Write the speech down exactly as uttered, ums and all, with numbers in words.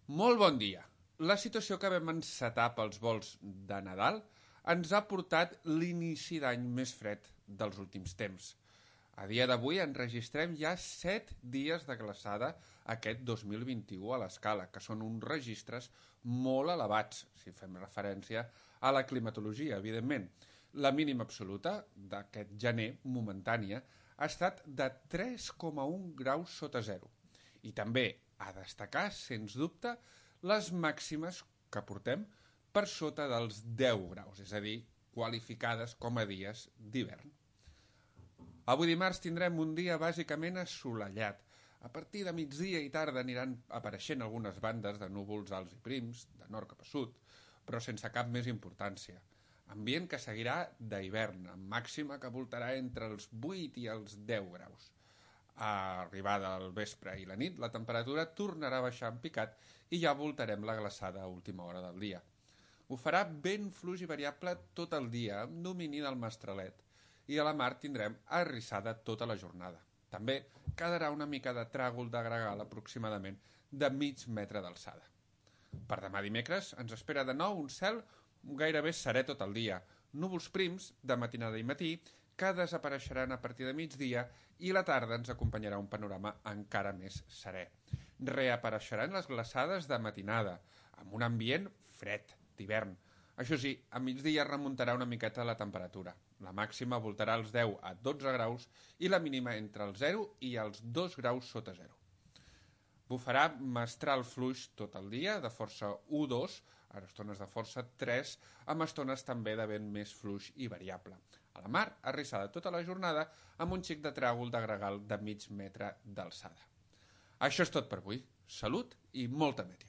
Molt bon dia. La situació que vam encetar pels vols de Nadal ens ha portat l'inici d'any més fred dels últims temps. A dia d'avui enregistrem ja set dies de glaçada aquest dos mil vint-i-u a l'escala, que són uns registres molt elevats, si fem referència a la climatologia, evidentment. La mínima absoluta d'aquest gener, momentània, ha estat de tres coma un graus sota zero. I també a destacar, sens dubte, les màximes que portem per sota dels deu graus, és a dir, qualificades com a dies d'hivern. Avui dimarts tindrem un dia bàsicament assolellat. A partir de migdia i tarda aniran apareixent algunes bandes de núvols alts i prims, de nord cap a sud, però sense cap més importància. Ambient que seguirà d'hivern, amb màxima que voltarà entre els vuit i els deu graus. A arribada al vespre i la nit, la temperatura tornarà a baixar en picat i ja voltarem la glaçada a última hora del dia. Ho farà vent fluix i variable tot el dia, amb domini del Mastralet, i a la mar tindrem arrissada tota la jornada. També quedarà una mica de tràgol de gregal aproximadament de mig metre d'alçada. Per demà dimecres ens espera de nou un cel gairebé serè tot el dia, núvols prims de matinada i matí que desapareixeran a partir de migdia i la tarda ens acompanyarà un panorama encara més serè. Reapareixeran les glaçades de matinada, amb un ambient fred d'hivern. Això sí, a migdia remuntarà una miqueta la temperatura. La màxima voltarà als deu a dotze graus i la mínima entre els zero i els dos graus sota zero. Bufarà mestral fluix tot el dia, de força u dos, a estones de força tres, amb estones també de vent més fluix i variable. A la mar, arrissada tota la jornada, amb un xic de tràgol de gregal de mig metre d'alçada. Això és tot per avui. Salut i molta meteo.